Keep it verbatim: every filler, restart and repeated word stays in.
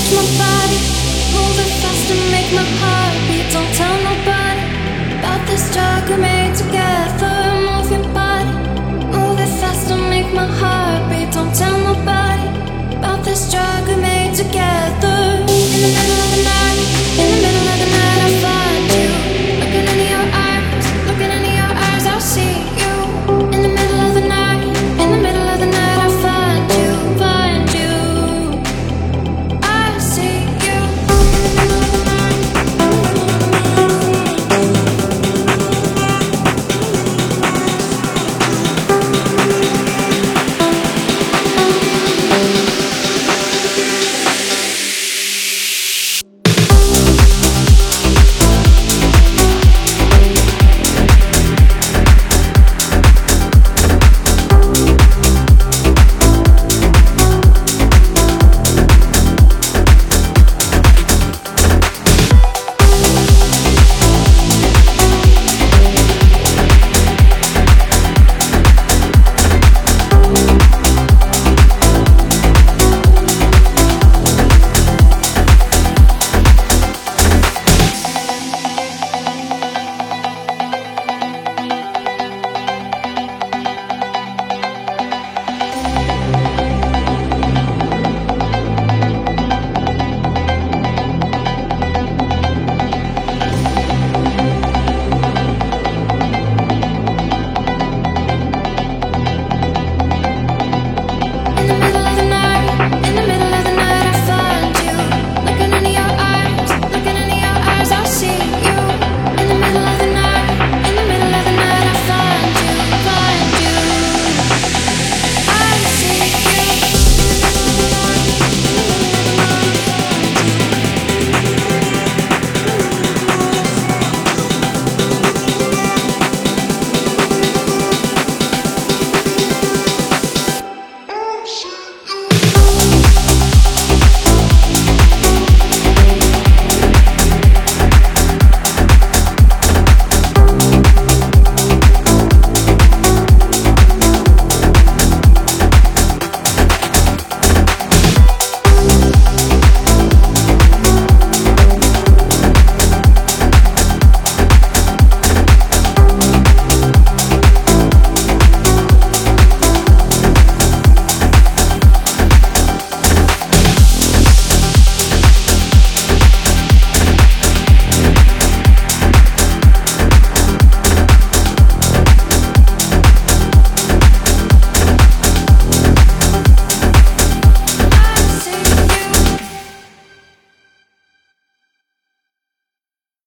my body, move it fast and make my heart beat. Don't tell nobody about this drug we made together. Move your body, move it fast and make my heart beat. Don't tell nobody about this drug we made together.